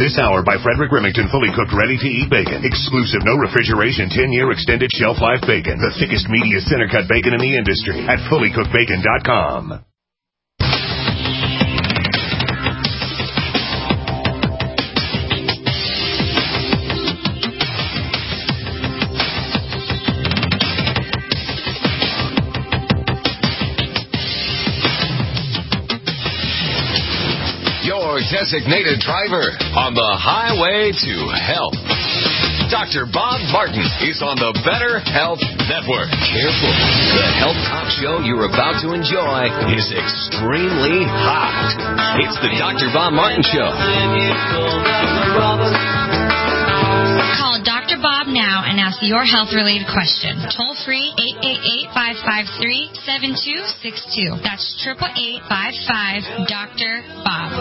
This hour by Frederick Remington, fully cooked, ready-to-eat bacon. Exclusive, no refrigeration, 10-year extended shelf life bacon. The thickest, meatiest, center-cut bacon in the industry at fullycookedbacon.com. Designated driver on the highway to health. Dr. Bob Martin is on the Better Health Network. Careful. The health talk show you're about to enjoy is extremely hot. It's the Dr. Bob Martin Show. Call Dr. Bob now and ask your health-related question. Toll free 888-553-7262. That's 888-55-Dr. Bob.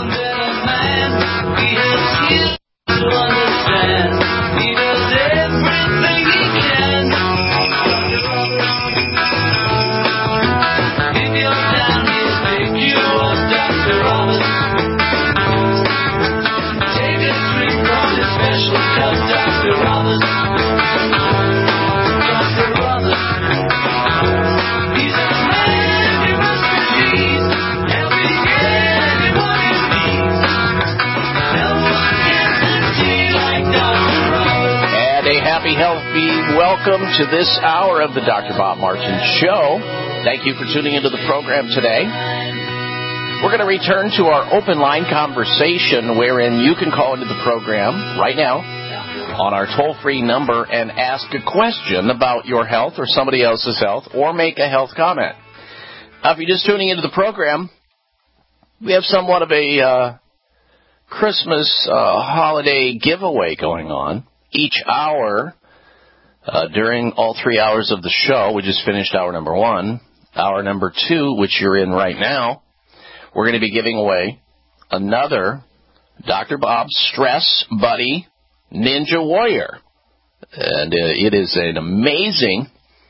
Healthy welcome to this hour of the Dr. Bob Martin Show. Thank you for tuning into the program today. We're going to return to our open line conversation wherein you can call into the program right now on our toll-free number and ask a question about your health or somebody else's health or make a health comment. If you're just tuning into the program, we have somewhat of a Christmas holiday giveaway going on. Each hour, during all 3 hours of the show, we just finished hour number 1. Hour number 2, which you're in right now, we're going to be giving away another Dr. Bob Stress Buddy Ninja Warrior. And it is an amazing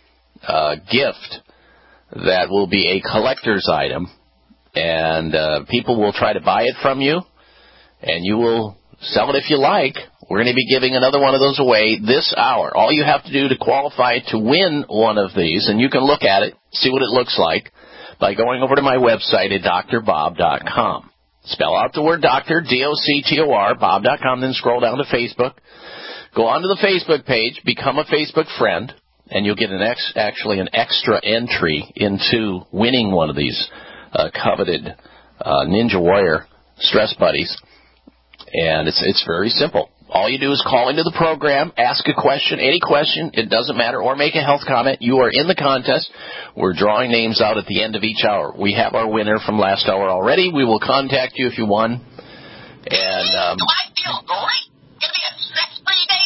gift that will be a collector's item. And people will try to buy it from you, and you will sell it if you like. We're going to be giving another one of those away this hour. All you have to do to qualify to win one of these, and you can look at it, see what it looks like, by going over to my website at drbob.com. Spell out the word doctor, D-O-C-T-O-R, bob.com, then scroll down to Facebook. Go onto the Facebook page, become a Facebook friend, and you'll get an extra entry into winning one of these coveted Ninja Warrior Stress Buddies. And it's very simple. All you do is call into the program, ask a question, any question, it doesn't matter, or make a health comment. You are in the contest. We're drawing names out at the end of each hour. We have our winner from last hour already. We will contact you if you won. And do I feel great? It'll be a stress-free day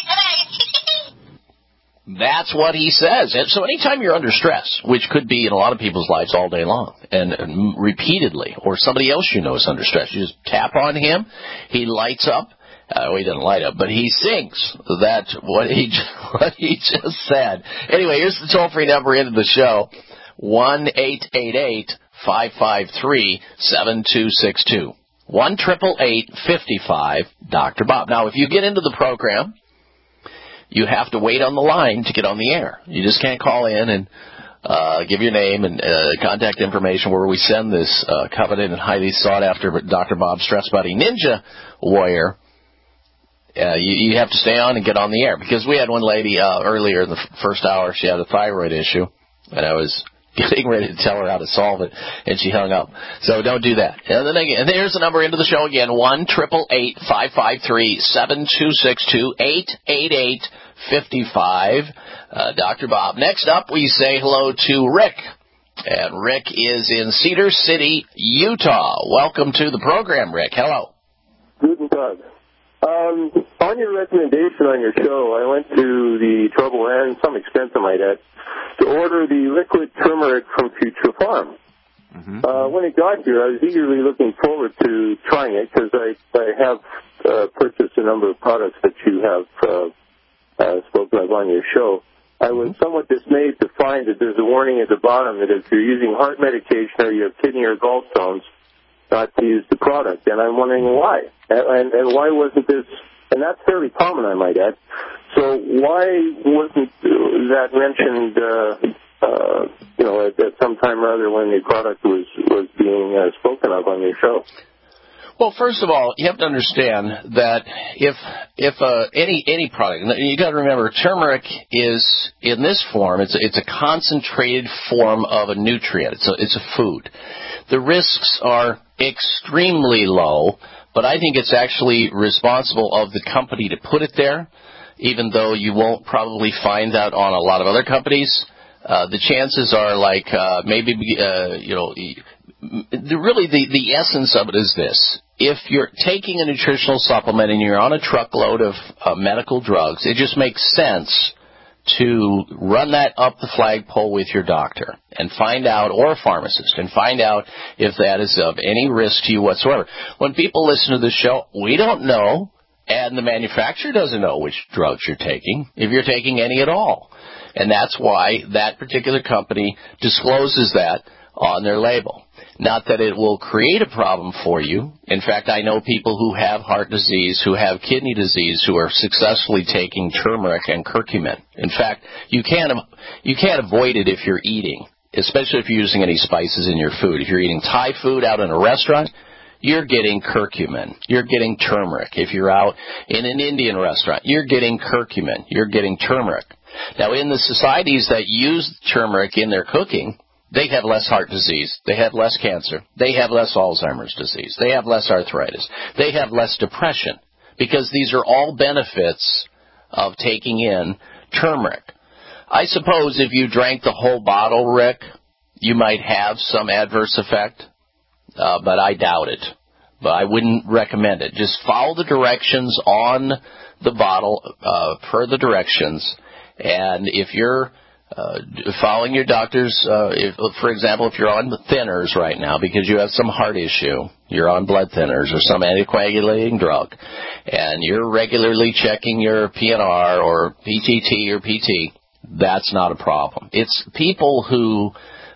today. That's what he says. And so anytime you're under stress, which could be in a lot of people's lives all day long and repeatedly, or somebody else you know is under stress, you just tap on him, he lights up. He doesn't light up, but he sings that what he just said. Anyway, here's the toll-free number into the show, 1-888-553-7262. 1-888-55-Dr. Bob. Now, if you get into the program, you have to wait on the line to get on the air. You just can't call in and give your name and contact information where we send this coveted and highly sought-after Dr. Bob Stress Buddy Ninja Warrior. You have to stay on and get on the air, because we had one lady earlier in the first hour. She had a thyroid issue, and I was getting ready to tell her how to solve it, and she hung up. So don't do that. And then again, here's the number into the show again, 1-888-553-7262, 888-55 Dr. Bob. Next up, we say hello to Rick, and Rick is in Cedar City, Utah. Welcome to the program, Rick. Hello. Guten Tag. On your recommendation on your show, I went to the trouble and some expense I might add to order the liquid turmeric from Future Farm. Mm-hmm. When it got here, I was eagerly looking forward to trying it, because I have purchased a number of products that you have spoken of on your show. I was somewhat dismayed to find that there's a warning at the bottom that if you're using heart medication or you have kidney or gallstones, not to use the product. And I'm wondering why. And why wasn't this, and that's fairly common, I might add. So why wasn't that mentioned, at some time or other when the product was being spoken of on your show? Well, first of all, you have to understand that if any product, you got to remember, turmeric is in this form. It's a concentrated form of a nutrient. It's a food. The risks are extremely low, but I think it's actually responsible of the company to put it there, even though you won't probably find that on a lot of other companies. The chances are the essence of it is this. If you're taking a nutritional supplement and you're on a truckload of medical drugs, it just makes sense to run that up the flagpole with your doctor and find out, or a pharmacist, and find out if that is of any risk to you whatsoever. When people listen to this show, we don't know, and the manufacturer doesn't know which drugs you're taking, if you're taking any at all. And that's why that particular company discloses that on their label. Not that it will create a problem for you. In fact, I know people who have heart disease, who have kidney disease, who are successfully taking turmeric and curcumin. In fact, you can't avoid it if you're eating, especially if you're using any spices in your food. If you're eating Thai food out in a restaurant, you're getting curcumin. You're getting turmeric. If you're out in an Indian restaurant, you're getting curcumin. You're getting turmeric. Now, in the societies that use turmeric in their cooking, they have less heart disease. They have less cancer. They have less Alzheimer's disease. They have less arthritis. They have less depression, because these are all benefits of taking in turmeric. I suppose if you drank the whole bottle, Rick, you might have some adverse effect, but I doubt it. But I wouldn't recommend it. Just follow the directions on the bottle per the directions. And if you're following your doctor's, for example, if you're on thinners right now because you have some heart issue, you're on blood thinners or some anticoagulating drug, and you're regularly checking your PNR or PTT or PT, that's not a problem. It's people who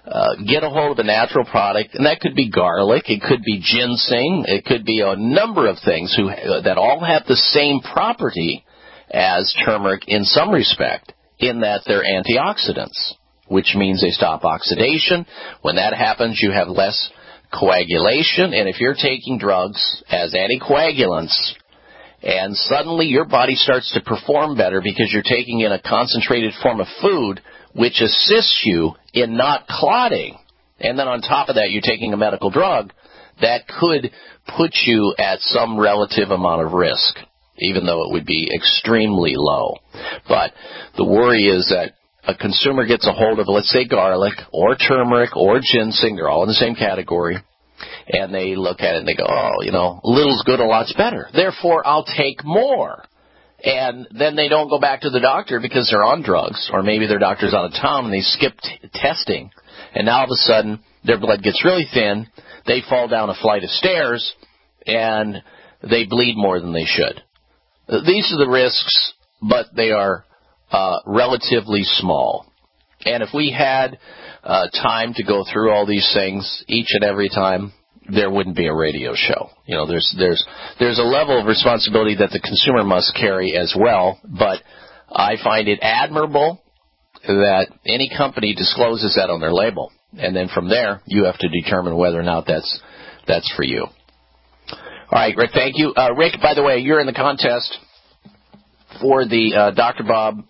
get a hold of a natural product, and that could be garlic, it could be ginseng, it could be a number of things that all have the same property as turmeric in some respect, in that they're antioxidants, which means they stop oxidation. When that happens, you have less coagulation, and if you're taking drugs as anticoagulants, and suddenly your body starts to perform better because you're taking in a concentrated form of food, which assists you in not clotting, and then on top of that you're taking a medical drug, that could put you at some relative amount of risk, even though it would be extremely low. But the worry is that a consumer gets a hold of, let's say, garlic or turmeric or ginseng, they're all in the same category, and they look at it and they go, a little's good, a lot's better. Therefore, I'll take more. And then they don't go back to the doctor because they're on drugs, or maybe their doctor's out of town and they skip testing. And now all of a sudden, their blood gets really thin, they fall down a flight of stairs, and they bleed more than they should. These are the risks, but they are relatively small. And if we had time to go through all these things each and every time, there wouldn't be a radio show. There's a level of responsibility that the consumer must carry as well, but I find it admirable that any company discloses that on their label. And then from there, you have to determine whether or not that's for you. All right, Rick, thank you. Rick, by the way, you're in the contest for the Dr. Bob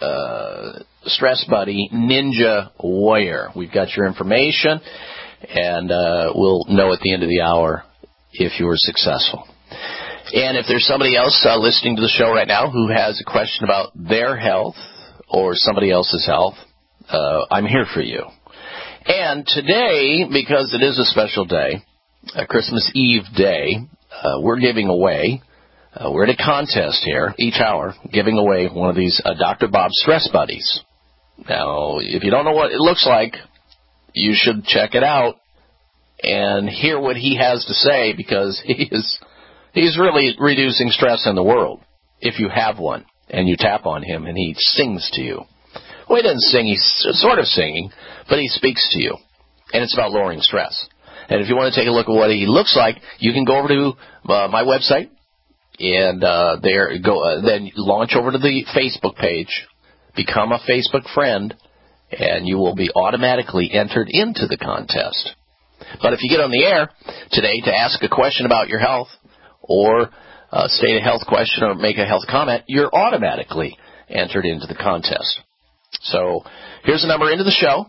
Stress Buddy Ninja Warrior. We've got your information, and we'll know at the end of the hour if you were successful. And if there's somebody else listening to the show right now who has a question about their health or somebody else's health, I'm here for you. And today, because it is a special day, a Christmas Eve day, we're giving away, we're at a contest here each hour, giving away one of these Dr. Bob Stress Buddies. Now, if you don't know what it looks like, you should check it out and hear what he has to say, because he's really reducing stress in the world if you have one and you tap on him and he sings to you. Well, he doesn't sing, he's sort of singing, but he speaks to you, and it's about lowering stress. And if you want to take a look at what he looks like, you can go over to my website and then launch over to the Facebook page, become a Facebook friend, and you will be automatically entered into the contest. But if you get on the air today to ask a question about your health or state a health question or make a health comment, you're automatically entered into the contest. So here's the number into the show,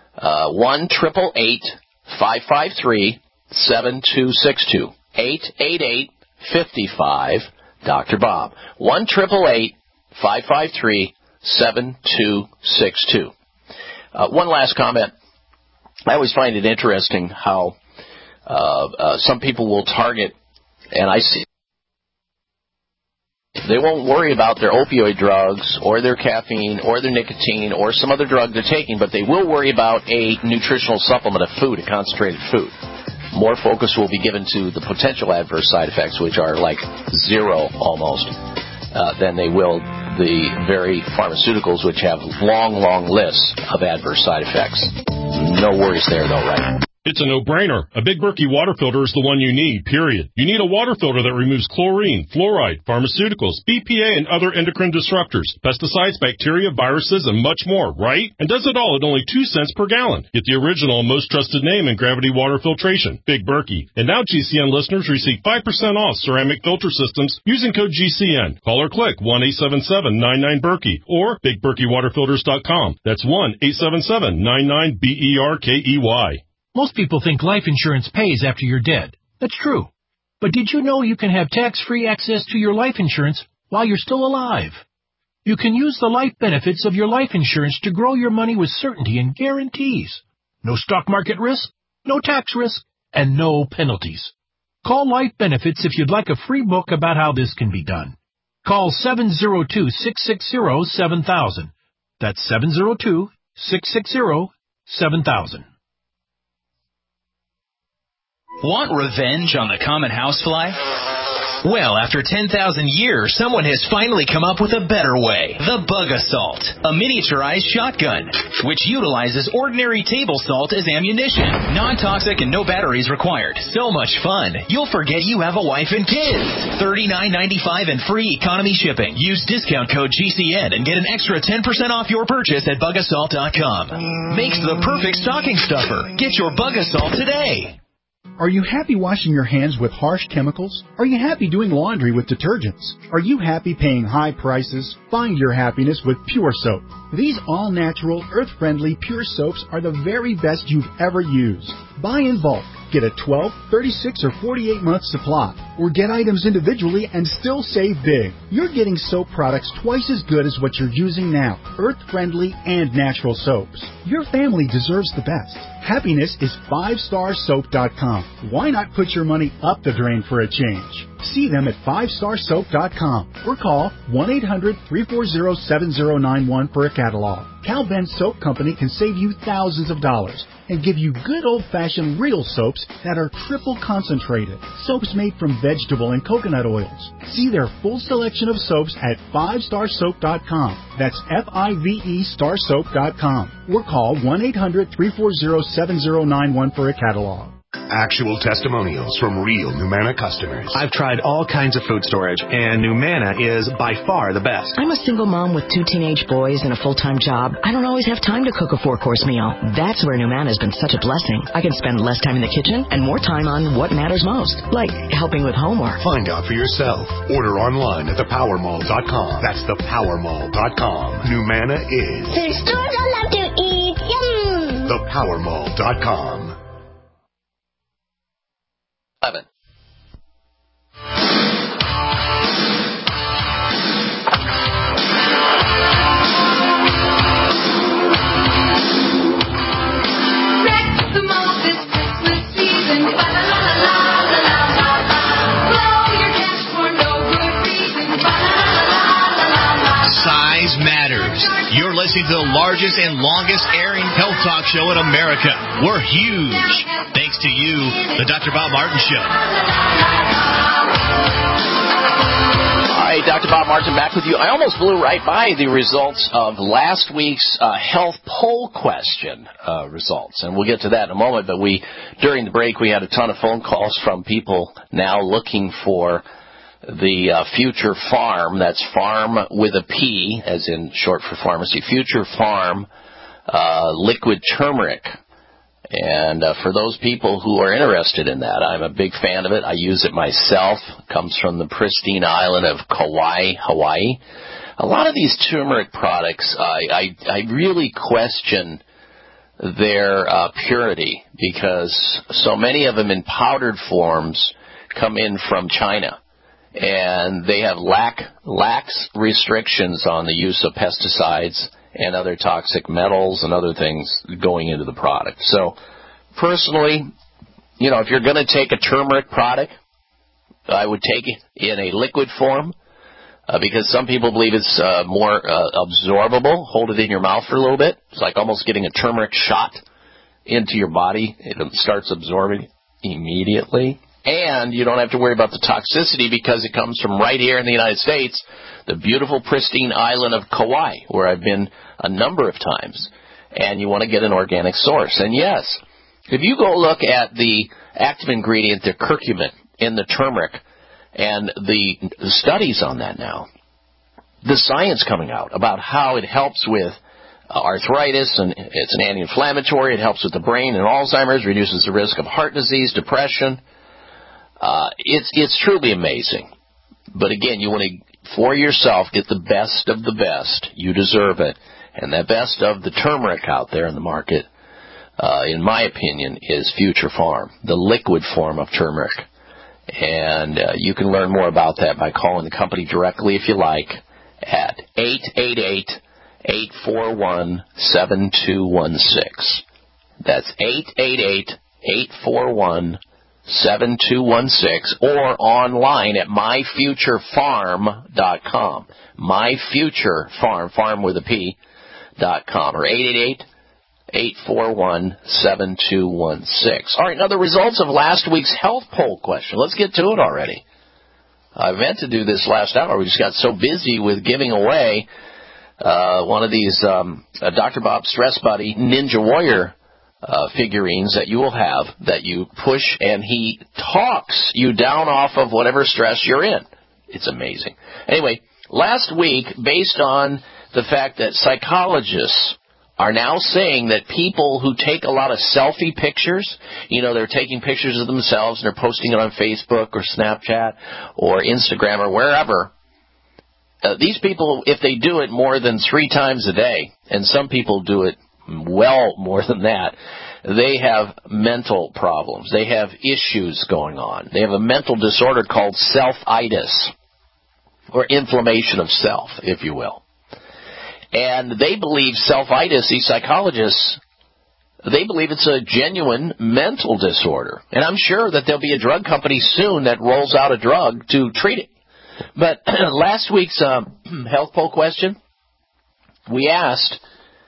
1-888-553-7262, 888-55 Bob, 1-888-553-7262. One last comment. I always find it interesting how some people will target, and I see they won't worry about their opioid drugs or their caffeine or their nicotine or some other drug they're taking, but they will worry about a nutritional supplement of food, a concentrated food. More focus will be given to the potential adverse side effects, which are like zero almost, than they will the very pharmaceuticals, which have long, long lists of adverse side effects. No worries there, though, right? It's a no-brainer. A Big Berkey water filter is the one you need, period. You need a water filter that removes chlorine, fluoride, pharmaceuticals, BPA, and other endocrine disruptors, pesticides, bacteria, viruses, and much more, right? And does it all at only 2 cents per gallon. Get the original and most trusted name in gravity water filtration, Big Berkey. And now GCN listeners receive 5% off ceramic filter systems using code GCN. Call or click 1-877-99-BERKEY or BigBerkeyWaterFilters.com. That's 1-877-99-BERKEY. Most people think life insurance pays after you're dead. That's true. But did you know you can have tax-free access to your life insurance while you're still alive? You can use the life benefits of your life insurance to grow your money with certainty and guarantees. No stock market risk, no tax risk, and no penalties. Call Life Benefits if you'd like a free book about how this can be done. Call 702-660-7000. That's 702-660-7000. Want revenge on the common housefly? Well, after 10,000 years, someone has finally come up with a better way. The Bug Assault, a miniaturized shotgun, which utilizes ordinary table salt as ammunition. Non-toxic and no batteries required. So much fun, you'll forget you have a wife and kids. $39.95 and free economy shipping. Use discount code GCN and get an extra 10% off your purchase at BugAssault.com. Makes the perfect stocking stuffer. Get your Bug Assault today. Are you happy washing your hands with harsh chemicals? Are you happy doing laundry with detergents? Are you happy paying high prices? Find your happiness with Pure Soap. These all-natural, earth-friendly Pure Soaps are the very best you've ever used. Buy in bulk. Get a 12, 36, or 48-month supply. Or get items individually and still save big. You're getting soap products twice as good as what you're using now. Earth-friendly and natural soaps. Your family deserves the best. Happiness is 5starsoap.com. Why not put your money up the drain for a change? See them at 5starsoap.com or call 1-800-340-7091 for a catalog. Cal Ben Soap Company can save you thousands of dollars and give you good old-fashioned real soaps that are triple concentrated. Soaps made from vegetable and coconut oils. See their full selection of soaps at 5starsoap.com. That's F-I-V-E starsoap.com. Or call 1-800-340-7091 for a catalog. Actual testimonials from real Numanna customers. I've tried all kinds of food storage, and Numanna is by far the best. I'm a single mom with 2 teenage boys and a full-time job. I don't always have time to cook a 4-course meal. That's where Numanna has been such a blessing. I can spend less time in the kitchen and more time on what matters most, like helping with homework. Find out for yourself. Order online at thepowermall.com. That's thepowermall.com. Numanna is the stores I love to eat. Yum! Thepowermall.com. 11. Size matters. You're listening to the largest and longest airing health talk show in America. We're huge. Thanks to you, the Dr. Bob Martin Show. All right, Dr. Bob Bob Martin back with you. I almost blew right by the results of last week's health poll question results, and we'll get to that in a moment. But during the break, we had a ton of phone calls from people now looking for the Future Farm. That's farm with a P, as in short for pharmacy. Future Farm liquid turmeric. And for those people who are interested in that, I'm a big fan of it. I use it myself. It comes from the pristine island of Kauai, Hawaii. A lot of these turmeric products, I really question their purity, because so many of them in powdered forms come in from China. And they have lax restrictions on the use of pesticides and other toxic metals and other things going into the product. So, personally, if you're going to take a turmeric product, I would take it in a liquid form, because some people believe it's more absorbable. Hold it in your mouth for a little bit. It's like almost getting a turmeric shot into your body. It starts absorbing immediately. And you don't have to worry about the toxicity, because it comes from right here in the United States, the beautiful, pristine island of Kauai, where I've been a number of times. And you want to get an organic source. And yes, if you go look at the active ingredient, the curcumin in the turmeric, and the studies on that now, the science coming out about how it helps with arthritis, and it's an anti-inflammatory, it helps with the brain and Alzheimer's, reduces the risk of heart disease, depression. It's truly amazing. But again, you want to, for yourself, get the best of the best. You deserve it. And the best of the turmeric out there in the market, in my opinion, is Future Farm, the liquid form of turmeric. And you can learn more about that by calling the company directly, if you like, at 888-841-7216. That's 888-841-7216, or online at myfuturefarm.com. Myfuturefarm, farm with a P, .com, or 888-841-7216. All right, now the results of last week's health poll question. Let's get to it already. I meant to do this last hour. We just got so busy with giving away one of these Dr. Bob Stress Buddy Ninja Warrior figurines that you will have, that you push, and he talks you down off of whatever stress you're in. It's amazing. Anyway, last week, based on the fact that psychologists are now saying that people who take a lot of selfie pictures, they're taking pictures of themselves and they're posting it on Facebook or Snapchat or Instagram or wherever, these people, if they do it more than 3 times a day, and some people do it well more than that, they have mental problems. They have issues going on. They have a mental disorder called self-itis, or inflammation of self, if you will. And they believe self-itis, these psychologists, they believe it's a genuine mental disorder. And I'm sure that there'll be a drug company soon that rolls out a drug to treat it. But last week's health poll question, we asked,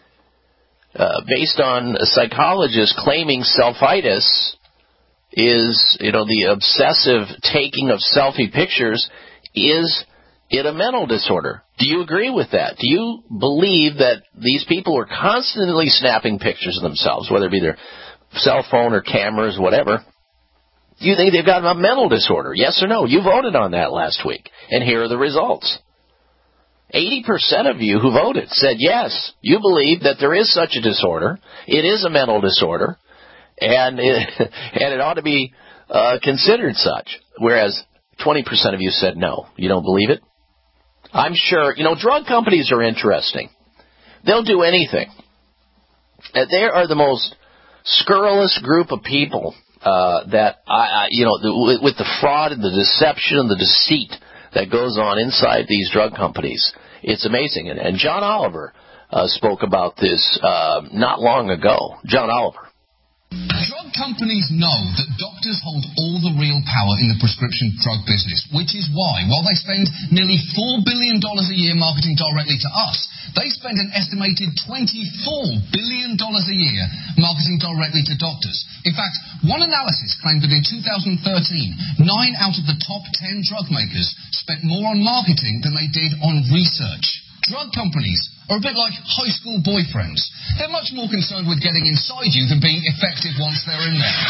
based on psychologists claiming self-itis is, the obsessive taking of selfie pictures, is it a mental disorder? Do you agree with that? Do you believe that these people are constantly snapping pictures of themselves, whether it be their cell phone or cameras, whatever? Do you think they've got a mental disorder? Yes or no? You voted on that last week, and here are the results. 80% of you who voted said yes, you believe that there is such a disorder. It is a mental disorder, and it ought to be considered such. Whereas 20% of you said no, you don't believe it. I'm sure, drug companies are interesting. They'll do anything. They are the most scurrilous group of people that, with the fraud and the deception and the deceit that goes on inside these drug companies. It's amazing. And John Oliver spoke about this not long ago. John Oliver. Drug companies know that doctors hold all the real power in the prescription drug business, which is why, while they spend nearly $4 billion a year marketing directly to us, they spend an estimated $24 billion a year marketing directly to doctors. In fact, one analysis claimed that in 2013, 9 out of the top 10 drug makers spent more on marketing than they did on research. Drug companies are a bit like high school boyfriends. They're much more concerned with getting inside you than being effective once they're in there.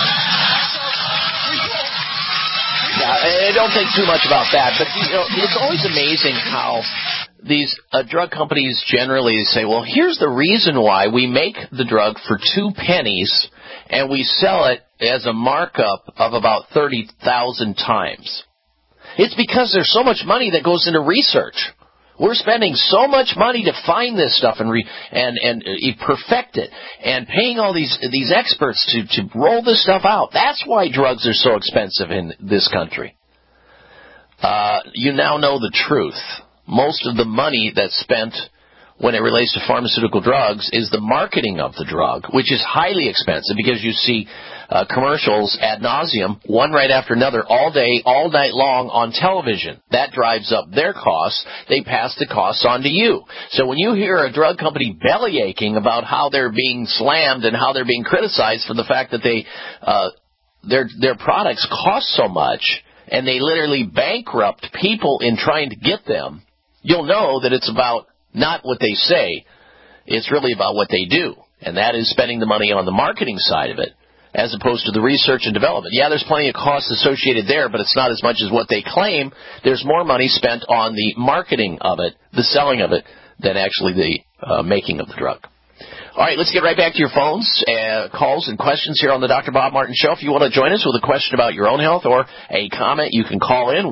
I don't think too much about that, but it's always amazing how these drug companies generally say, well, here's the reason why we make the drug for 2 pennies and we sell it as a markup of about 30,000 times. It's because there's so much money that goes into research. We're spending so much money to find this stuff and perfect it, and paying all these experts to roll this stuff out. That's why drugs are so expensive in this country. You now know the truth. Most of the money that's spent when it relates to pharmaceutical drugs is the marketing of the drug, which is highly expensive because you see commercials ad nauseum, one right after another, all day, all night long on television. That drives up their costs. They pass the costs on to you. So when you hear a drug company bellyaching about how they're being slammed and how they're being criticized for the fact that their products cost so much and they literally bankrupt people in trying to get them, you'll know that it's about not what they say. It's really about what they do, and that is spending the money on the marketing side of it as opposed to the research and development. Yeah, there's plenty of costs associated there, but it's not as much as what they claim. There's more money spent on the marketing of it, the selling of it, than actually the making of the drug. All right, let's get right back to your phones, calls and questions here on the Dr. Bob Martin Show. If you want to join us with a question about your own health or a comment, you can call in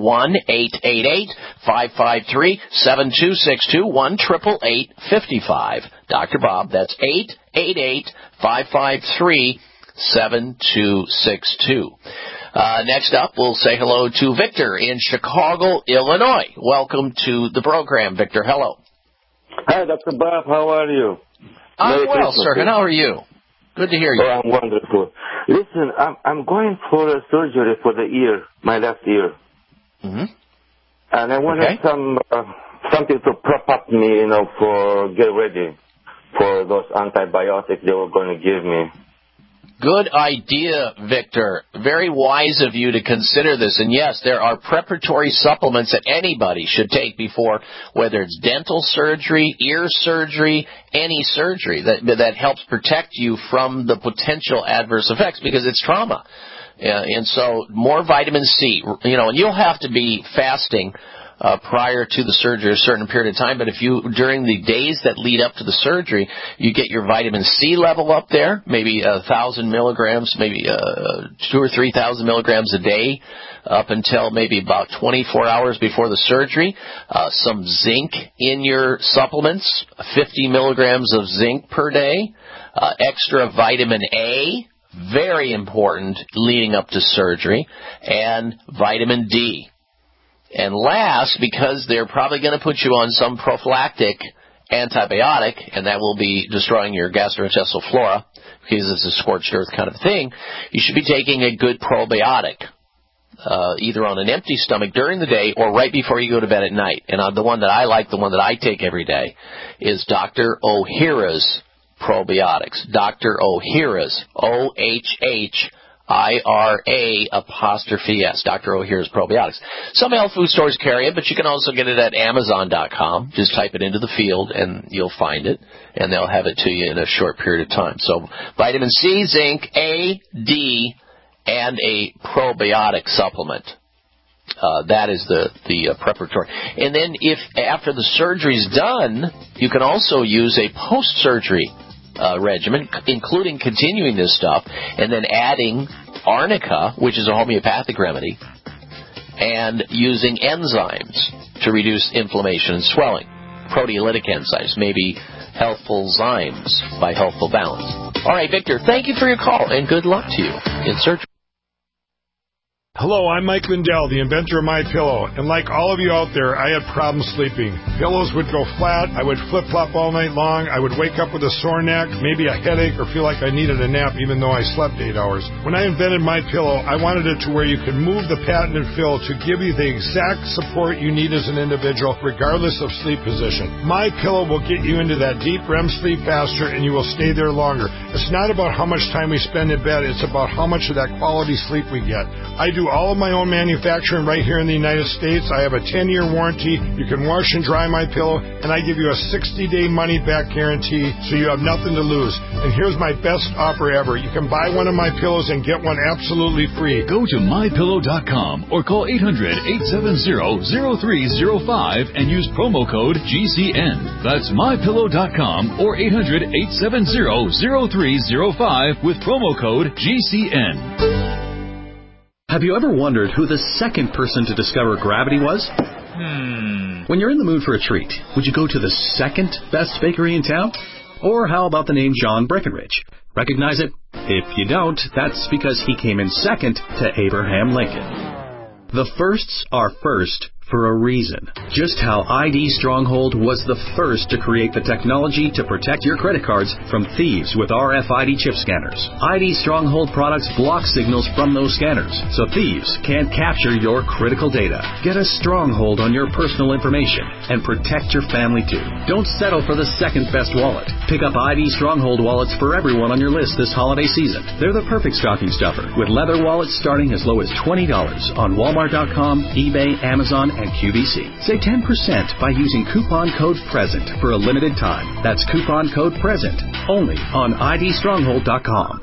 1-888-553-7262, 1-888-55. Dr. Bob, that's 888-553-7262. Next up, we'll say hello to Victor in Chicago, Illinois. Welcome to the program, Victor. Hello. Hi, Dr. Bob. How are you? I'm well, sir. And how are you? Good to hear you. Oh, I'm wonderful. Listen, I'm going for a surgery for the ear, my left ear. Mm-hmm. And I wanted something to prop up me, for get ready for those antibiotics they were going to give me. Good idea, Victor. Very wise of you to consider this. And yes, there are preparatory supplements that anybody should take before, whether it's dental surgery, ear surgery, any surgery that helps protect you from the potential adverse effects because it's trauma. And so more vitamin C, and you'll have to be fasting prior to the surgery a certain period of time, but if you, during the days that lead up to the surgery, you get your vitamin C level up there, maybe 1,000 milligrams, maybe 2,000 or 3,000 milligrams a day, up until maybe about 24 hours before the surgery. Some zinc in your supplements, 50 milligrams of zinc per day, extra vitamin A, very important leading up to surgery, and vitamin D. And last, because they're probably going to put you on some prophylactic antibiotic, and that will be destroying your gastrointestinal flora, because it's a scorched earth kind of thing, you should be taking a good probiotic, either on an empty stomach during the day or right before you go to bed at night. And the one that I like, the one that I take every day, is Dr. Ohhira's probiotics. Dr. Ohhira's, OHHIRA''S, Dr. Ohhira's probiotics. Some health food stores carry it, but you can also get it at Amazon.com. Just type it into the field and you'll find it, and they'll have it to you in a short period of time. So vitamin C, zinc, A, D, and a probiotic supplement. That is the preparatory. And then if after the surgery's done, you can also use a post-surgery regimen, including continuing this stuff, and then adding arnica, which is a homeopathic remedy, and using enzymes to reduce inflammation and swelling. Proteolytic enzymes, maybe Healthful Zymes by Healthful Balance. All right, Victor, thank you for your call, and good luck to you in surgery. Hello, I'm Mike Lindell, the inventor of MyPillow, and like all of you out there, I had problems sleeping. Pillows would go flat, I would flip-flop all night long, I would wake up with a sore neck, maybe a headache, or feel like I needed a nap even though I slept 8 hours. When I invented MyPillow, I wanted it to where you could move the patented fill to give you the exact support you need as an individual, regardless of sleep position. MyPillow will get you into that deep REM sleep faster, and you will stay there longer. It's not about how much time we spend in bed, it's about how much of that quality sleep we get. I do all of my own manufacturing right here in the United States. I have a 10-year warranty. You can wash and dry MyPillow, and I give you a 60-day money-back guarantee, so you have nothing to lose. And here's my best offer ever. You can buy one of my pillows and get one absolutely free. Go to MyPillow.com or call 800-870-0305 and use promo code GCN. That's MyPillow.com or 800-870-0305 with promo code GCN. Have you ever wondered who the second person to discover gravity was? When you're in the mood for a treat, would you go to the second best bakery in town? Or how about the name John Breckenridge? Recognize it? If you don't, that's because he came in second to Abraham Lincoln. The firsts are first for a reason. Just how ID Stronghold was the first to create the technology to protect your credit cards from thieves with RFID chip scanners. ID Stronghold products block signals from those scanners, so thieves can't capture your critical data. Get a stronghold on your personal information and protect your family too. Don't settle for the second best wallet. Pick up ID Stronghold wallets for everyone on your list this holiday season. They're the perfect stocking stuffer, with leather wallets starting as low as $20 on Walmart.com, eBay, Amazon, and QVC. Save 10% by using coupon code PRESENT for a limited time. That's coupon code PRESENT only on IDStronghold.com.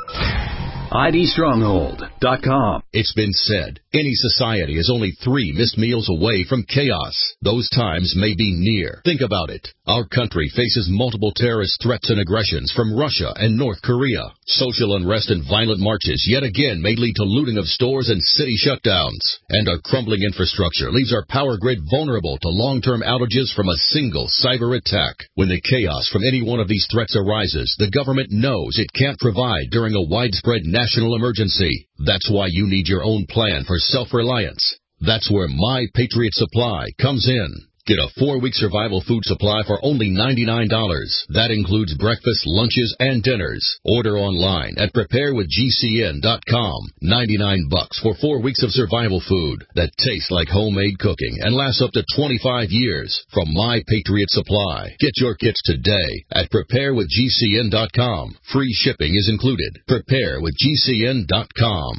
IDStronghold.com. It's been said, any society is only 3 missed meals away from chaos. Those times may be near. Think about it. Our country faces multiple terrorist threats and aggressions from Russia and North Korea. Social unrest and violent marches yet again may lead to looting of stores and city shutdowns. And our crumbling infrastructure leaves our power grid vulnerable to long-term outages from a single cyber attack. When the chaos from any one of these threats arises, the government knows it can't provide during a widespread national emergency. That's why you need your own plan for self-reliance. That's where My Patriot Supply comes in. Get a 4-week survival food supply for only $99. That includes breakfast, lunches, and dinners. Order online at preparewithgcn.com. $99 for 4 weeks of survival food that tastes like homemade cooking and lasts up to 25 years from My Patriot Supply. Get your kits today at preparewithgcn.com. Free shipping is included. Preparewithgcn.com.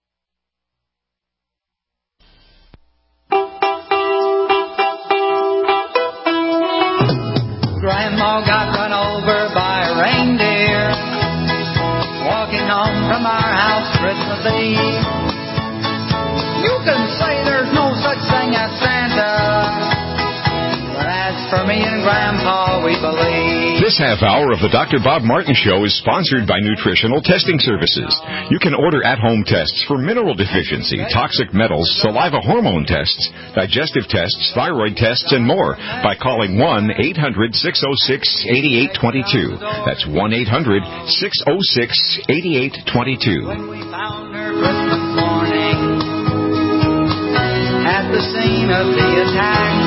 Grandma got run over by a reindeer walking home from our house Christmas Eve. You can say there's no such thing as Santa, but as for me and Grandpa, we believe. This half hour of the Dr. Bob Martin Show is sponsored by Nutritional Testing Services. You can order at-home tests for mineral deficiency, toxic metals, saliva hormone tests, digestive tests, thyroid tests, and more by calling 1-800-606-8822. That's 1-800-606-8822. When we found her Christmas morning at the scene of the attack,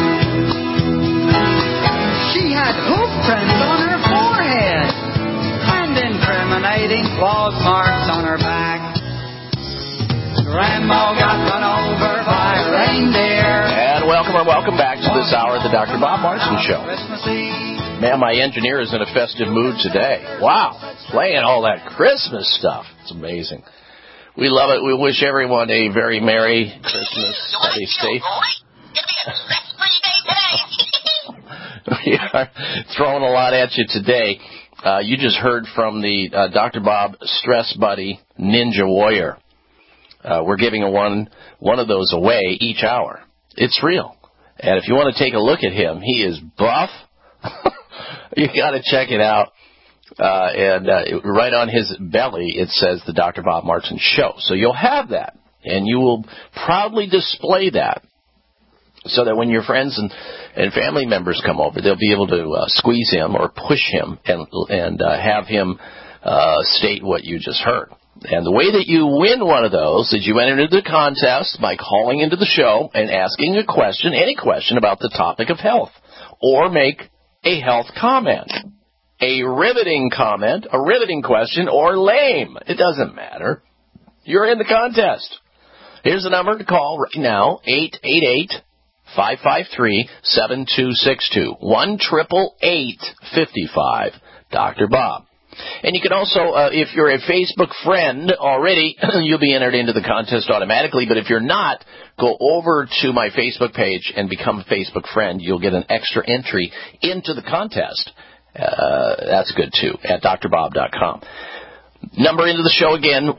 she had hoof prints on her forehead and incriminating claw marks on her back. Grandma got run over by a reindeer. And welcome back to this hour of the Dr. Bob Martin Show. Man, my engineer is in a festive mood today. Wow, playing all that Christmas stuff. It's amazing. We love it. We wish everyone a very Merry Christmas. Stay safe. We are throwing a lot at you today. You just heard from the Dr. Bob Stress Buddy Ninja Warrior. We're giving one of those away each hour. It's real. And if you want to take a look at him, he is buff. You got to check it out. And right on his belly, it says the Dr. Bob Martin Show. So you'll have that, and you will proudly display that, so that when your friends and family members come over, they'll be able to squeeze him or push him and have him state what you just heard. And the way that you win one of those is you enter into the contest by calling into the show and asking a question, any question about the topic of health, or make a health comment, a riveting comment, a riveting question, or lame. It doesn't matter. You're in the contest. Here's the number to call right now, 888-553-7262, 1-888-55, Dr. Bob. And you can also, if you're a Facebook friend already, you'll be entered into the contest automatically. But if you're not, go over to my Facebook page and become a Facebook friend. You'll get an extra entry into the contest. That's good, too, at drbob.com. Number into the show again,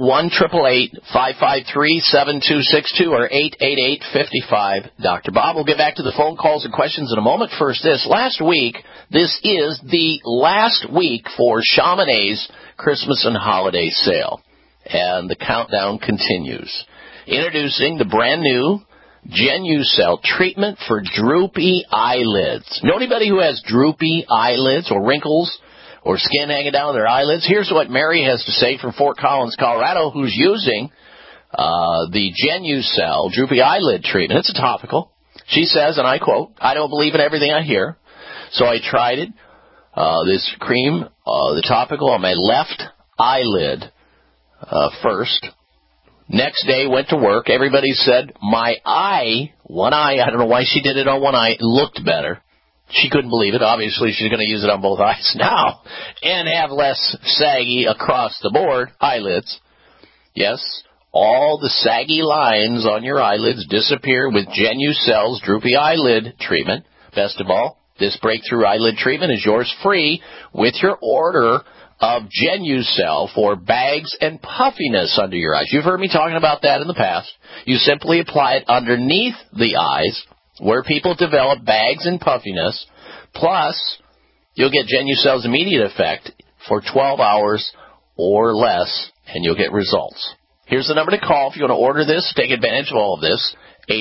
1-888-553-7262 or 888-55 Dr. Bob. We'll get back to the phone calls and questions in a moment. First, this is the last week for Chamonix's Christmas and holiday sale, and the countdown continues. Introducing the brand new Genucel treatment for droopy eyelids. Know anybody who has droopy eyelids or wrinkles or skin hanging down their eyelids? Here's what Mary has to say from Fort Collins, Colorado, who's using the Genucel droopy eyelid treatment. It's a topical. She says, and I quote, "I don't believe in everything I hear, so I tried it, this cream, the topical, on my left eyelid first. Next day, went to work. Everybody said my eye, one eye, I don't know why she did it on one eye, looked better. She couldn't believe it. Obviously, she's going to use it on both eyes now and have less saggy across the board eyelids. Yes, all the saggy lines on your eyelids disappear with Genucel's droopy eyelid treatment. Best of all, this breakthrough eyelid treatment is yours free with your order of Genucel for bags and puffiness under your eyes. You've heard me talking about that in the past. You simply apply it underneath the eyes, where people develop bags and puffiness, plus you'll get Genucel's immediate effect for 12 hours or less, and you'll get results. Here's the number to call if you want to order this, take advantage of all of this,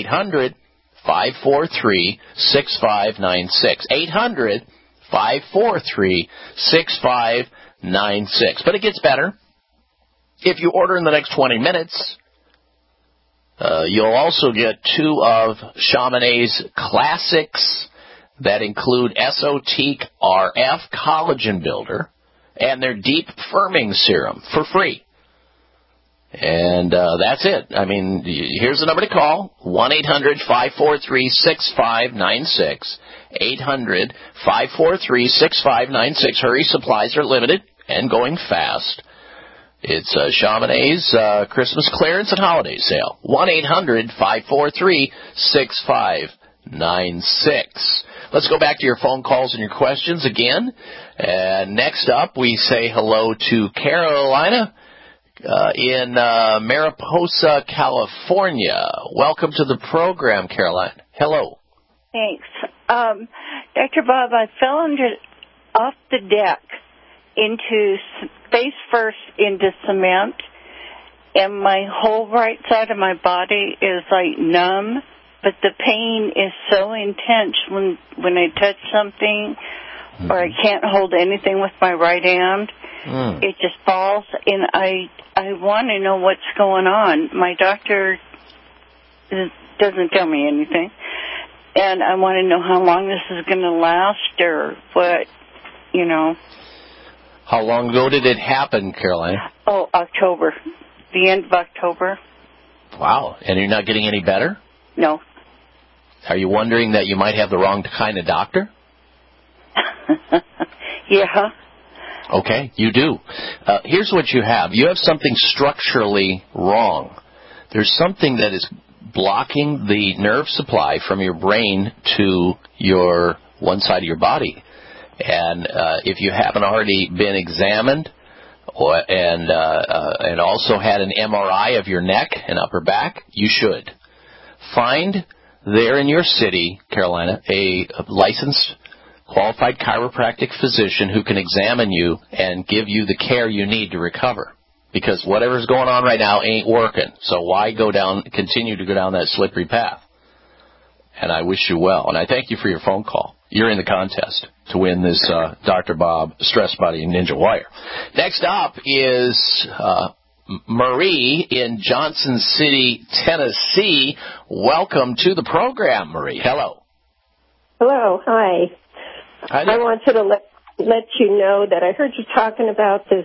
800-543-6596, 800-543-6596. But it gets better. If you order in the next 20 minutes, you'll also get 2 of Chamonix's classics that include Esotique RF Collagen Builder and their Deep Firming Serum for free. And that's it. I mean, here's the number to call, 1-800-543-6596, 800-543-6596. Hurry, supplies are limited and going fast. It's Chamonix's Christmas clearance and holiday sale. 1-800-543-6596. Let's go back to your phone calls and your questions again. And next up, we say hello to Carolina in Mariposa, California. Welcome to the program, Caroline. Hello. Thanks. Dr. Bob, I fell off the deck face first into cement, and my whole right side of my body is like numb, but the pain is so intense when I touch something or I can't hold anything with my right hand. It just falls, and I want to know what's going on. My doctor doesn't tell me anything, and I want to know how long this is going to last or what, you know. How long ago did it happen, Caroline? Oh, October. The end of October. Wow. And you're not getting any better? No. Are you wondering that you might have the wrong kind of doctor? Yeah. Okay, you do. Here's what you have. You have something structurally wrong. There's something that is blocking the nerve supply from your brain to your one side of your body. And if you haven't already been examined and also had an MRI of your neck and upper back, you should. Find there in your city, Carolina, a licensed, qualified chiropractic physician who can examine you and give you the care you need to recover. Because whatever's going on right now ain't working. So why continue to go down that slippery path? And I wish you well. And I thank you for your phone call. You're in the contest to win this Dr. Bob Stress Buddy Ninja Wire. Next up is Marie in Johnson City, Tennessee. Welcome to the program, Marie. Hello. Hello. Hi. I wanted to let you know that I heard you talking about this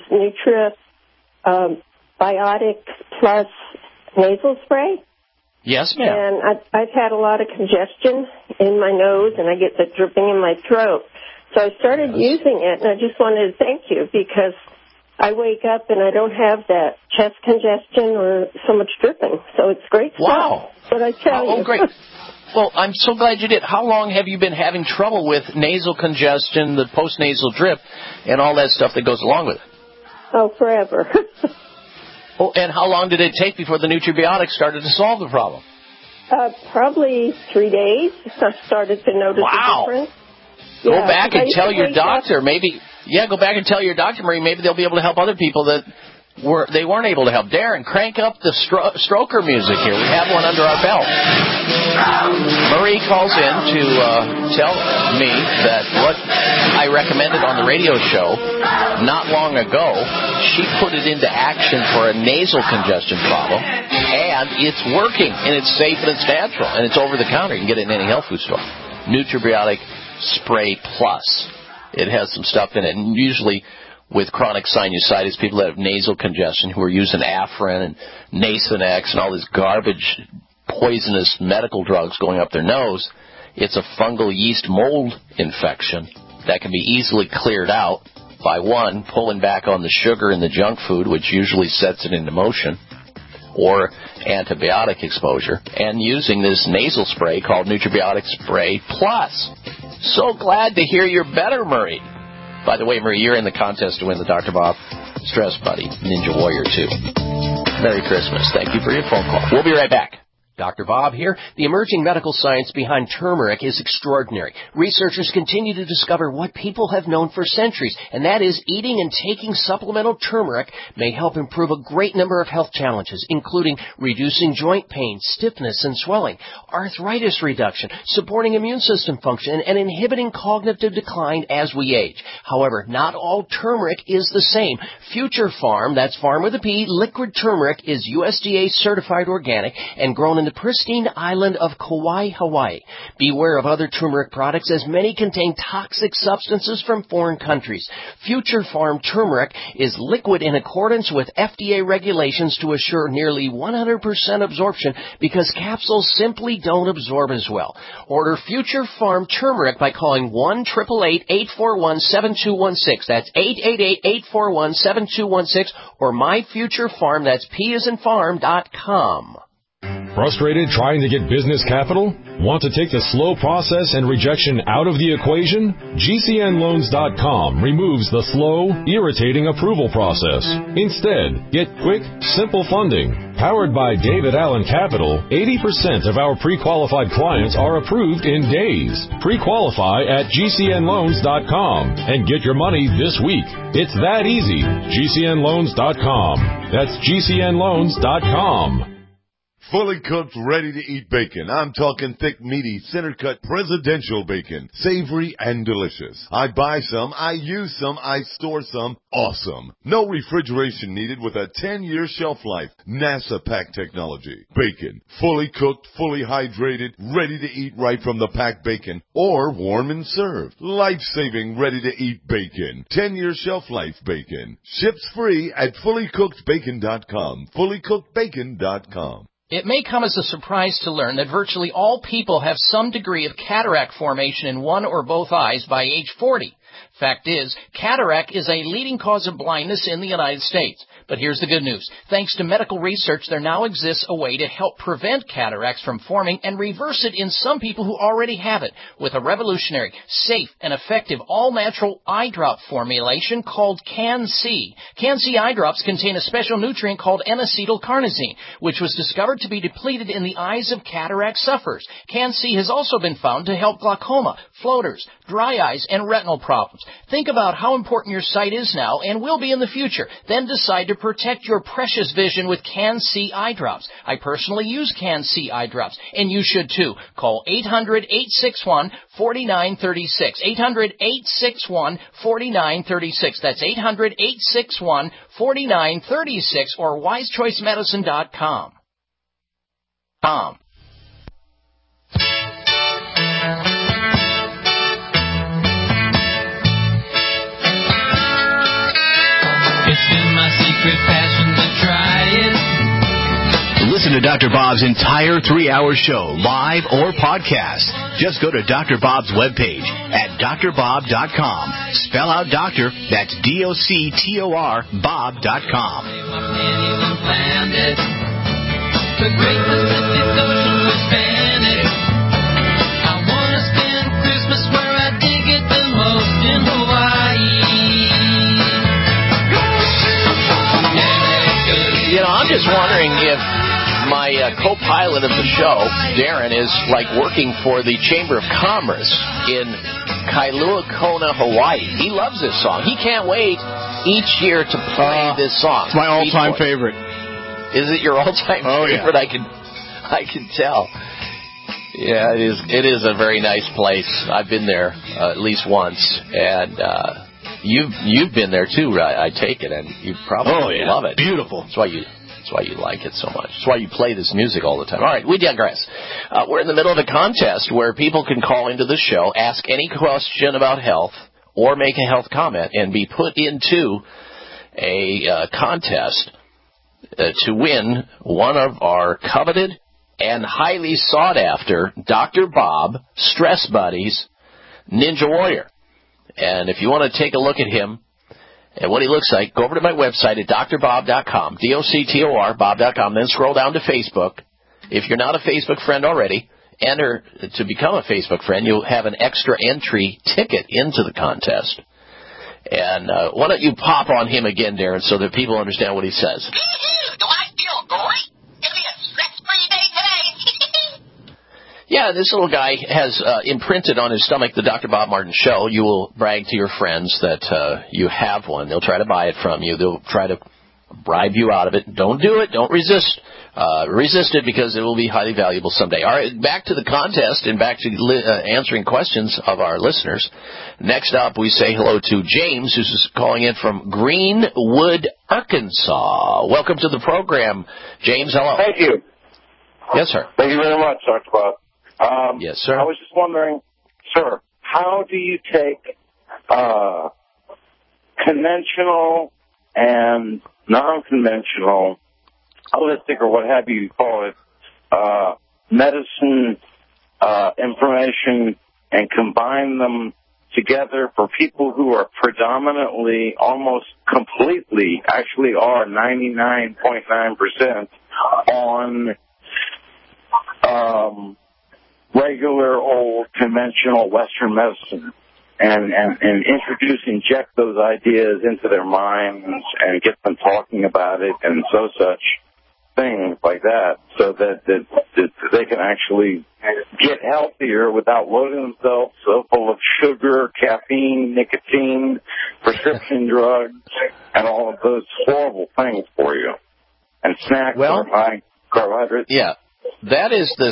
Nutribiotics Plus nasal spray. Yes, ma'am. And I've had a lot of congestion in my nose, and I get the dripping in my throat. So I started using it, and I just wanted to thank you because I wake up and I don't have that chest congestion or so much dripping. So it's great stuff. Wow. But I tell you. Oh, great. Well, I'm so glad you did. How long have you been having trouble with nasal congestion, the postnasal drip, and all that stuff that goes along with it? Oh, forever. Oh, and how long did it take before the Nutribiotics started to solve the problem? Probably 3 days. I started to notice a difference. Go back and tell your doctor. Go back and tell your doctor, Marie. Maybe they'll be able to help other people that weren't able to help. Darren, crank up the stroker music here. We have one under our belt. Marie calls in to tell me that what I recommended on the radio show not long ago, she put it into action for a nasal congestion problem, and it's working, and it's safe, and it's natural, and it's over the counter. You can get it in any health food store. Nutribiotic Spray Plus. It has some stuff in it, and usually with chronic sinusitis, people that have nasal congestion who are using Afrin and Nasonex and all this garbage, poisonous medical drugs going up their nose, it's a fungal yeast mold infection that can be easily cleared out by, one, pulling back on the sugar in the junk food, which usually sets it into motion, or antibiotic exposure, and using this nasal spray called Nutribiotic Spray Plus. So glad to hear you're better, Marie. By the way, Marie, you're in the contest to win the Dr. Bob Stress Buddy Ninja Warrior 2. Merry Christmas. Thank you for your phone call. We'll be right back. Dr. Bob here. The emerging medical science behind turmeric is extraordinary. Researchers continue to discover what people have known for centuries, and that is eating and taking supplemental turmeric may help improve a great number of health challenges, including reducing joint pain, stiffness, and swelling, arthritis reduction, supporting immune system function, and inhibiting cognitive decline as we age. However, not all turmeric is the same. Future Farm, that's Farm with a P, liquid turmeric, is USDA certified organic and grown in the pristine island of Kauai, Hawaii. Beware of other turmeric products, as many contain toxic substances from foreign countries. Future Farm turmeric is liquid in accordance with FDA regulations to assure nearly 100% absorption because capsules simply don't absorb as well. Order Future Farm turmeric by calling 1-888-841-7216. That's 888-841-7216, or MyFutureFarm, that's PAsInFarm.com. Frustrated trying to get business capital? Want to take the slow process and rejection out of the equation? GCNLoans.com removes the slow, irritating approval process. Instead, get quick, simple funding. Powered by David Allen Capital, 80% of our pre-qualified clients are approved in days. Pre-qualify at GCNLoans.com and get your money this week. It's that easy. GCNLoans.com. That's GCNLoans.com. Fully cooked, ready-to-eat bacon. I'm talking thick, meaty, center-cut presidential bacon. Savory and delicious. I buy some, I use some, I store some. Awesome. No refrigeration needed with a 10-year shelf life. NASA pack technology. Bacon. Fully cooked, fully hydrated, ready to eat right from the packed bacon. Or warm and served. Life-saving, ready-to-eat bacon. 10-year shelf life bacon. Ships free at fullycookedbacon.com. Fullycookedbacon.com. It may come as a surprise to learn that virtually all people have some degree of cataract formation in one or both eyes by age 40. Fact is, cataract is a leading cause of blindness in the United States. But here's the good news. Thanks to medical research, there now exists a way to help prevent cataracts from forming and reverse it in some people who already have it with a revolutionary, safe, and effective all-natural eye drop formulation called Can-C. Can-C eye drops contain a special nutrient called N-acetylcarnosine, which was discovered to be depleted in the eyes of cataract sufferers. Can-C has also been found to help glaucoma, floaters, dry eyes, and retinal problems. problems. Think about how important your sight is now and will be in the future. Then decide to protect your precious vision with Can-C eye drops. I personally use Can-C eye drops, and you should too. Call 800-861-4936. 800-861-4936. That's 800-861-4936 or wisechoicemedicine.com. It's been my secret passion to try it. Listen to Dr. Bob's entire 3-hour show, live or podcast. Just go to Dr. Bob's webpage at drbob.com. Spell out doctor, that's DOCTOR, Bob.com. The great Pacific Ocean was Spanish. I want to spend Christmas where I dig it the most, in Hawaii. You know, I'm just wondering if my co-pilot of the show, Darren, is like working for the Chamber of Commerce in Kailua Kona, Hawaii. He loves this song. He can't wait each year to play this song. It's my all-time favorite. Is it your all-time favorite? Yeah. I can tell. Yeah, it is a very nice place. I've been there at least once, and you've been there too. I take it, and you probably love it. Beautiful. That's why you like it so much. That's why you play this music all the time. All right, we digress. We're in the middle of a contest where people can call into the show, ask any question about health, or make a health comment, and be put into a contest to win one of our coveted and highly sought-after Dr. Bob Stress Buddies Ninja Warrior. And if you want to take a look at him and what he looks like, go over to my website at drbob.com, DOCTOR, Bob.com, then scroll down to Facebook. If you're not a Facebook friend already, enter to become a Facebook friend. You'll have an extra entry ticket into the contest. And why don't you pop on him again, Darren, so that people understand what he says. Do I feel great? It'll be a stress-free day today. Yeah, this little guy has imprinted on his stomach the Dr. Bob Martin Show. You will brag to your friends that you have one. They'll try to buy it from you. They'll try to bribe you out of it. Don't do it. Don't resist. Resist it because it will be highly valuable someday. All right, back to the contest and back to answering questions of our listeners. Next up, we say hello to James, who's calling in from Greenwood, Arkansas. Welcome to the program, James. Hello. Thank you. Yes, sir. Thank you very much, Dr. Bob. Yes, sir. I was just wondering, sir, how do you take conventional and non-conventional, holistic or what have you call it, medicine information and combine them together for people who are predominantly, almost completely, actually are 99.9% on regular old conventional Western medicine and inject those ideas into their minds and get them talking about it and such things like that, so that they can actually get healthier without loading themselves so full of sugar, caffeine, nicotine, prescription drugs, and all of those horrible things for you. And snacks are high carbohydrates. Yeah. That is the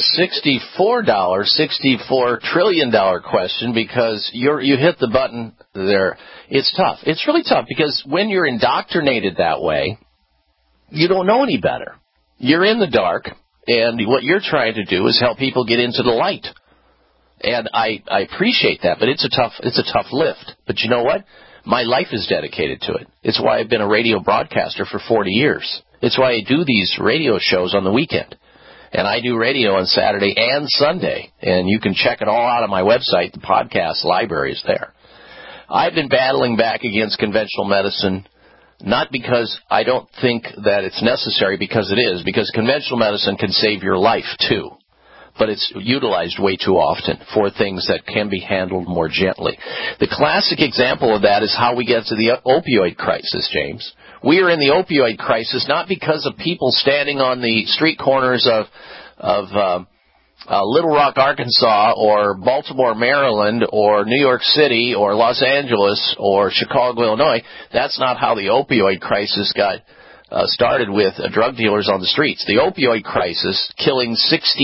$64 trillion question, because you hit the button there. It's tough. It's really tough because when you're indoctrinated that way, you don't know any better. You're in the dark, and what you're trying to do is help people get into the light. And I appreciate that, but it's a tough lift. But you know what? My life is dedicated to it. It's why I've been a radio broadcaster for 40 years. It's why I do these radio shows on the weekend. And I do radio on Saturday and Sunday, and you can check it all out on my website. The podcast library is there. I've been battling back against conventional medicine, not because I don't think that it's necessary, because it is, because conventional medicine can save your life too. But it's utilized way too often for things that can be handled more gently. The classic example of that is how we get to the opioid crisis, James. We are in the opioid crisis not because of people standing on the street corners of Little Rock, Arkansas, or Baltimore, Maryland, or New York City, or Los Angeles, or Chicago, Illinois. That's not how the opioid crisis got started with drug dealers on the streets. The opioid crisis, killing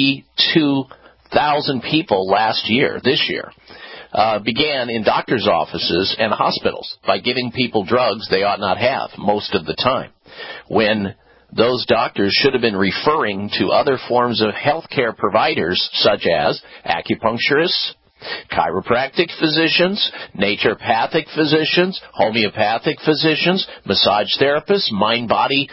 62,000 people this year, began in doctors' offices and hospitals by giving people drugs they ought not have most of the time, when those doctors should have been referring to other forms of healthcare providers such as acupuncturists, chiropractic physicians, naturopathic physicians, homeopathic physicians, massage therapists, mind-body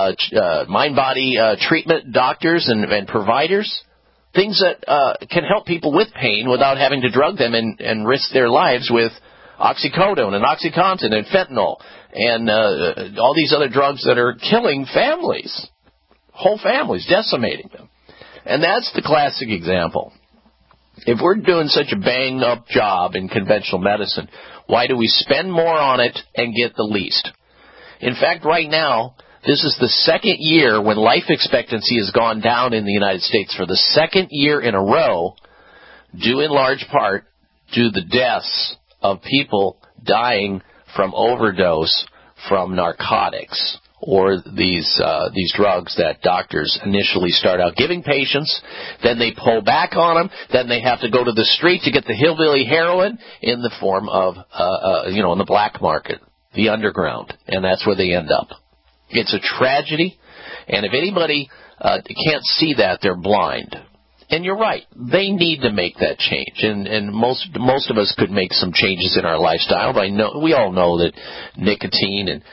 treatment doctors and providers, things that can help people with pain without having to drug them and risk their lives with oxycodone and OxyContin and fentanyl and all these other drugs that are killing families, whole families, decimating them. And that's the classic example. If we're doing such a bang-up job in conventional medicine, why do we spend more on it and get the least? In fact, right now, this is the second year when life expectancy has gone down in the United States for the second year in a row, due in large part to the deaths of people dying from overdose from narcotics or these drugs that doctors initially start out giving patients, then they pull back on them, then they have to go to the street to get the hillbilly heroin in the form of, in the black market, the underground, and that's where they end up. It's a tragedy, and if anybody can't see that, they're blind. And you're right, they need to make that change, and most of us could make some changes in our lifestyle. But we all know that nicotine and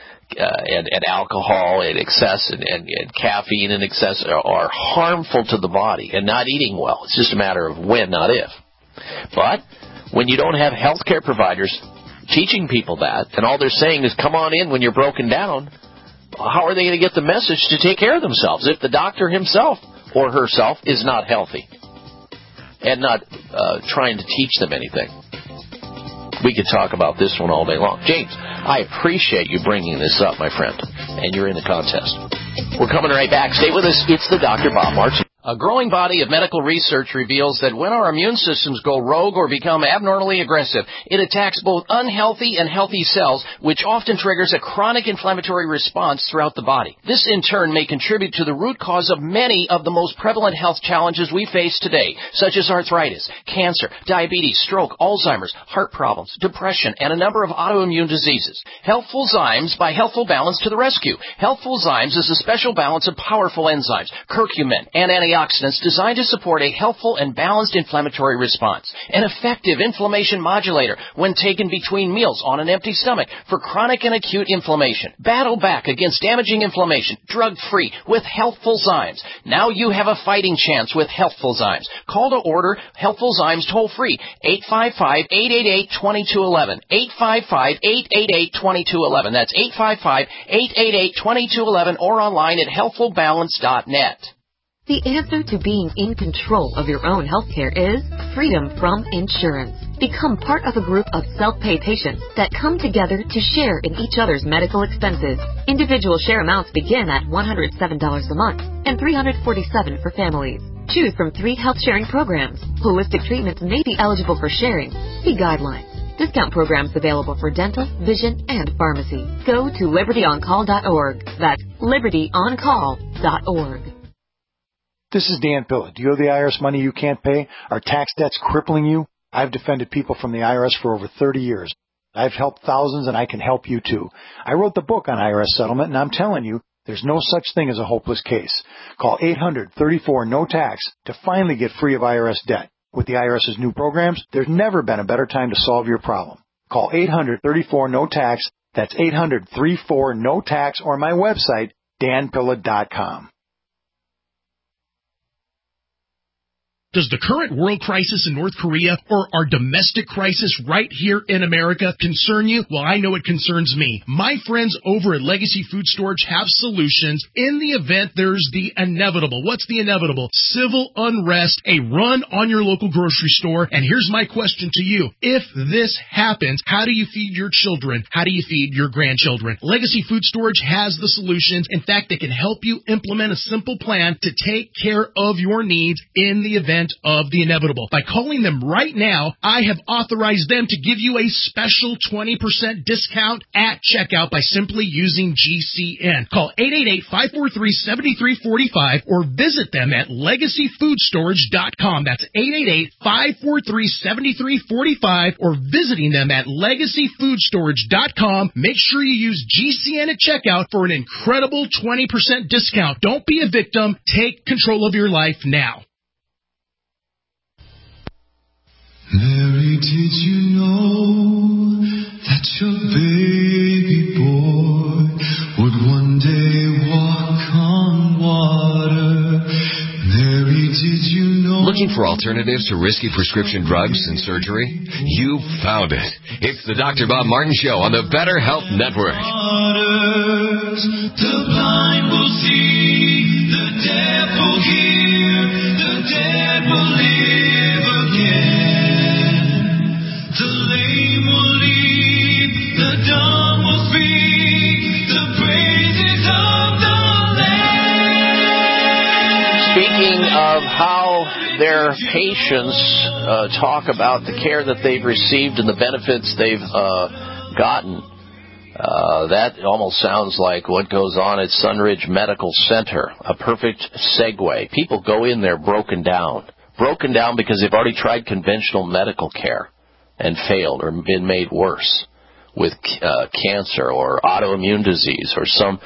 alcohol in excess and caffeine in excess are harmful to the body, and not eating well. It's just a matter of when, not if. But when you don't have healthcare providers teaching people that, and all they're saying is come on in when you're broken down, how are they going to get the message to take care of themselves if the doctor himself or herself is not healthy and not trying to teach them anything? We could talk about this one all day long. James, I appreciate you bringing this up, my friend, and you're in the contest. We're coming right back. Stay with us. It's the Dr. Bob Martin. A growing body of medical research reveals that when our immune systems go rogue or become abnormally aggressive, it attacks both unhealthy and healthy cells, which often triggers a chronic inflammatory response throughout the body. This, in turn, may contribute to the root cause of many of the most prevalent health challenges we face today, such as arthritis, cancer, diabetes, stroke, Alzheimer's, heart problems, depression, and a number of autoimmune diseases. Healthful Zymes by Healthful Balance to the rescue. Healthful Zymes is a special balance of powerful enzymes, curcumin, and antioxidants designed to support a healthful and balanced inflammatory response. An effective inflammation modulator when taken between meals on an empty stomach for chronic and acute inflammation. Battle back against damaging inflammation, drug-free with Healthful Zymes. Now you have a fighting chance with Healthful Zymes. Call to order Healthful Zymes toll-free, 855-888-2211, 855-888-2211. That's 855-888-2211 or online at healthfulbalance.net. The answer to being in control of your own healthcare is freedom from insurance. Become part of a group of self-pay patients that come together to share in each other's medical expenses. Individual share amounts begin at $107 a month and $347 for families. Choose from 3 health-sharing programs. Holistic treatments may be eligible for sharing. See guidelines. Discount programs available for dental, vision, and pharmacy. Go to libertyoncall.org. That's libertyoncall.org. This is Dan Pilla. Do you owe the IRS money you can't pay? Are tax debts crippling you? I've defended people from the IRS for over 30 years. I've helped thousands, and I can help you too. I wrote the book on IRS settlement, and I'm telling you, there's no such thing as a hopeless case. Call 800-34-NO-TAX to finally get free of IRS debt. With the IRS's new programs, there's never been a better time to solve your problem. Call 800-34-NO-TAX. That's 800-34-NO-TAX, or my website, danpilla.com. Does the current world crisis in North Korea or our domestic crisis right here in America concern you? Well, I know it concerns me. My friends over at Legacy Food Storage have solutions in the event there's the inevitable. What's the inevitable? Civil unrest, a run on your local grocery store. And here's my question to you. If this happens, how do you feed your children? How do you feed your grandchildren? Legacy Food Storage has the solutions. In fact, they can help you implement a simple plan to take care of your needs in the event of the inevitable. By calling them right now, I have authorized them to give you a special 20% discount at checkout by simply using GCN. Call 888-543-7345 or visit them at LegacyFoodStorage.com. That's 888-543-7345 or visiting them at LegacyFoodStorage.com. Make sure you use GCN at checkout for an incredible 20% discount. Don't be a victim. Take control of your life now. Mary, did you know that your baby boy would one day walk on water? Mary, did you know... Looking for alternatives to risky prescription drugs and surgery? You found it. It's the Dr. Bob Martin Show on the Better Health Network. The blind will see, the deaf will hear, the dead will live again. The lame will leap, the dumb will speak, the praises of the land. Speaking of how their patients talk about the care that they've received and the benefits they've gotten, that almost sounds like what goes on at Sunridge Medical Center. A perfect segue. People go in there broken down because they've already tried conventional medical care and failed or been made worse with cancer or autoimmune disease or some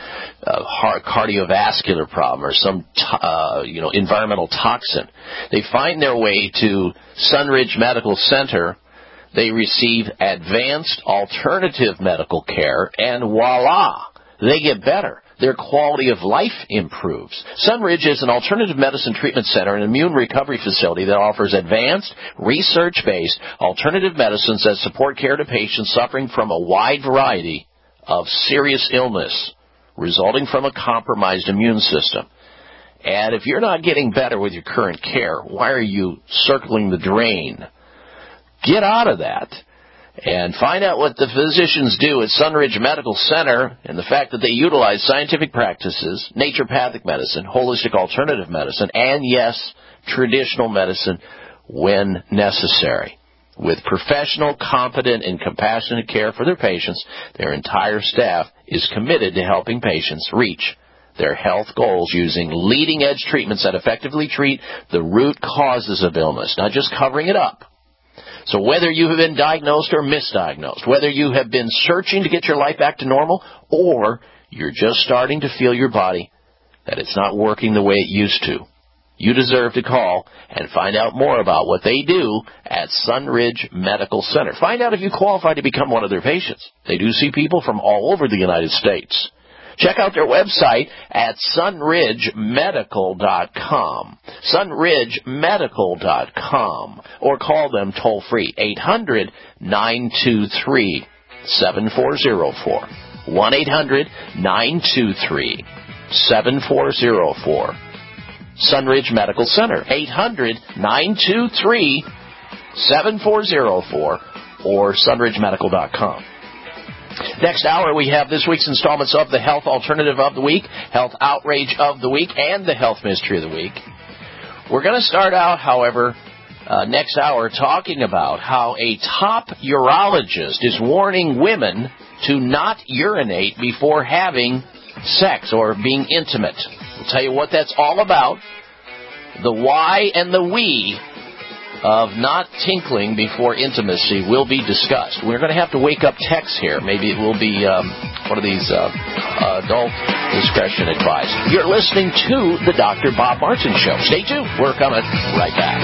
cardiovascular problem or some environmental toxin. They find their way to Sunridge Medical Center. They receive advanced alternative medical care, and voila, they get better. Their quality of life improves. Sunridge is an alternative medicine treatment center and immune recovery facility that offers advanced, research-based alternative medicines that support care to patients suffering from a wide variety of serious illness resulting from a compromised immune system. And if you're not getting better with your current care, why are you circling the drain? Get out of that and find out what the physicians do at Sunridge Medical Center and the fact that they utilize scientific practices, naturopathic medicine, holistic alternative medicine, and, yes, traditional medicine when necessary. With professional, competent, and compassionate care for their patients, their entire staff is committed to helping patients reach their health goals using leading-edge treatments that effectively treat the root causes of illness, not just covering it up. So whether you have been diagnosed or misdiagnosed, whether you have been searching to get your life back to normal, or you're just starting to feel your body that it's not working the way it used to, you deserve to call and find out more about what they do at Sunridge Medical Center. Find out if you qualify to become one of their patients. They do see people from all over the United States. Check out their website at sunridgemedical.com, sunridgemedical.com, or call them toll-free, 800-923-7404, 1-800-923-7404. Sunridge Medical Center, 800-923-7404, or sunridgemedical.com. Next hour, we have this week's installments of the Health Alternative of the Week, Health Outrage of the Week, and the Health Mystery of the Week. We're going to start out, however, next hour talking about how a top urologist is warning women to not urinate before having sex or being intimate. We'll tell you what that's all about. The why and the we of not tinkling before intimacy will be discussed. We're going to have to wake up texts here. Maybe it will be one of these adult discretion advised. You're listening to the Dr. Bob Martin Show. Stay tuned. We're coming right back.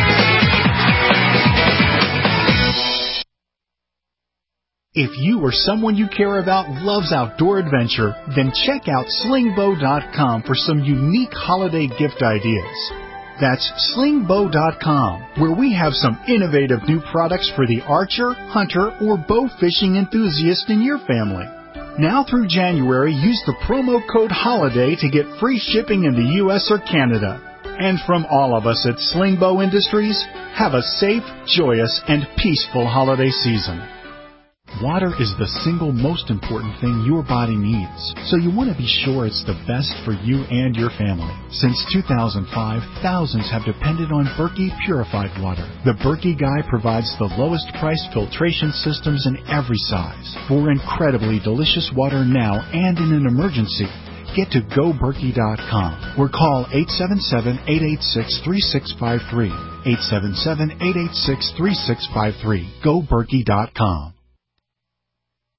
If you or someone you care about loves outdoor adventure, then check out slingbow.com for some unique holiday gift ideas. That's slingbow.com, where we have some innovative new products for the archer, hunter, or bow fishing enthusiast in your family. Now through January, use the promo code HOLIDAY to get free shipping in the U.S. or Canada. And from all of us at Slingbow Industries, have a safe, joyous, and peaceful holiday season. Water is the single most important thing your body needs, so you want to be sure it's the best for you and your family. Since 2005, thousands have depended on Berkey purified water. The Berkey Guy provides the lowest price filtration systems in every size. For incredibly delicious water now and in an emergency, get to GoBerkey.com or call 877-886-3653. 877-886-3653. GoBerkey.com.